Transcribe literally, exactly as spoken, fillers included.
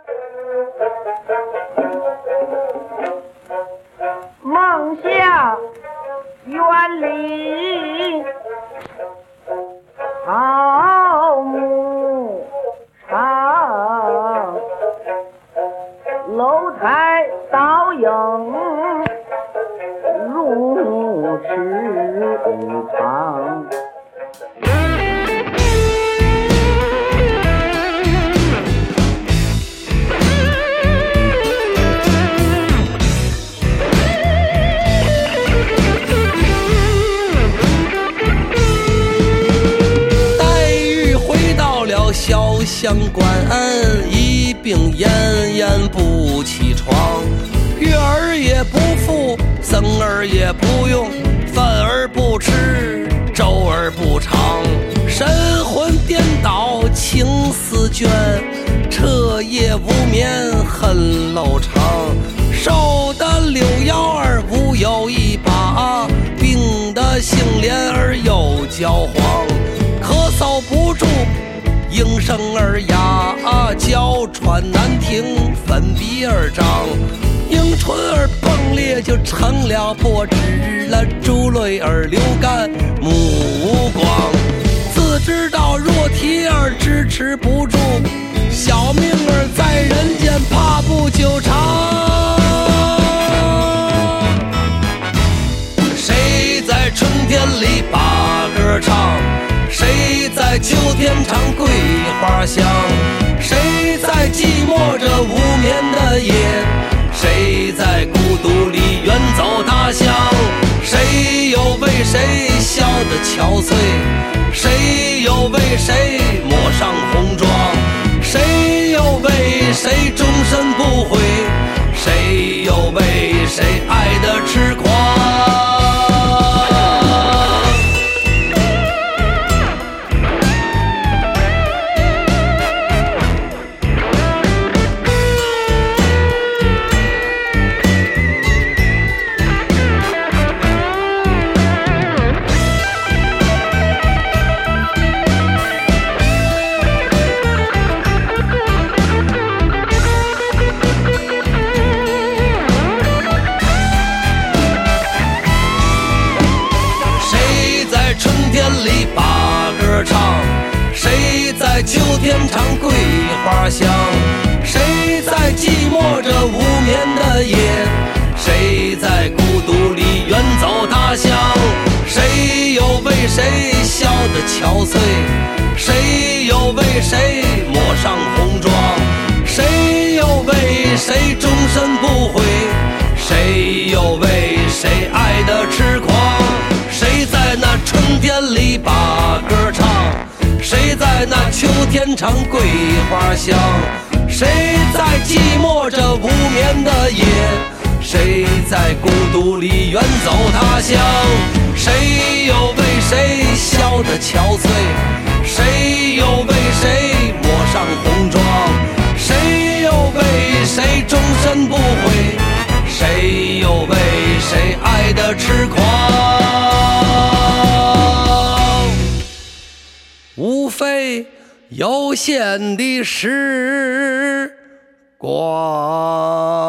梦想远离草木场，楼台倒影如池塘。 小相关，一病奄奄不起床，月儿也不复，僧儿也不用，饭儿不吃，粥儿不尝，神魂颠倒情丝倦，彻夜无眠恨漏长，瘦的柳腰儿无有一把，病的杏脸儿又焦黄，咳嗽不住应声儿哑，娇喘难停，粉鼻儿张，樱唇儿迸裂就成了破纸了，珠泪儿流干目无光，自知道若提儿支持不住，小命儿在人间怕不久长。谁在春天里把歌唱，谁在秋天唱桂花香，谁在寂寞着无眠的夜，谁在孤独里远走他乡，谁又为谁笑得憔悴，谁又为谁抹上红妆，谁又为谁终身不悔，谁又为谁爱得痴狂。秋天唱桂花香，谁在寂寞着无眠的夜，谁在孤独里远走他乡，谁又为谁笑得憔悴，谁又为谁抹上红妆，谁又为谁终身不悔，谁又为谁爱得痴狂，谁在那春天里把歌唱，谁在那秋天唱桂花香，谁在寂寞着无眠的夜，谁在孤独里远走他乡，谁又为谁笑得憔悴，谁又为谁抹上红妆，谁又为谁终身不悔，谁又为谁爱得痴狂。无非有限的时光。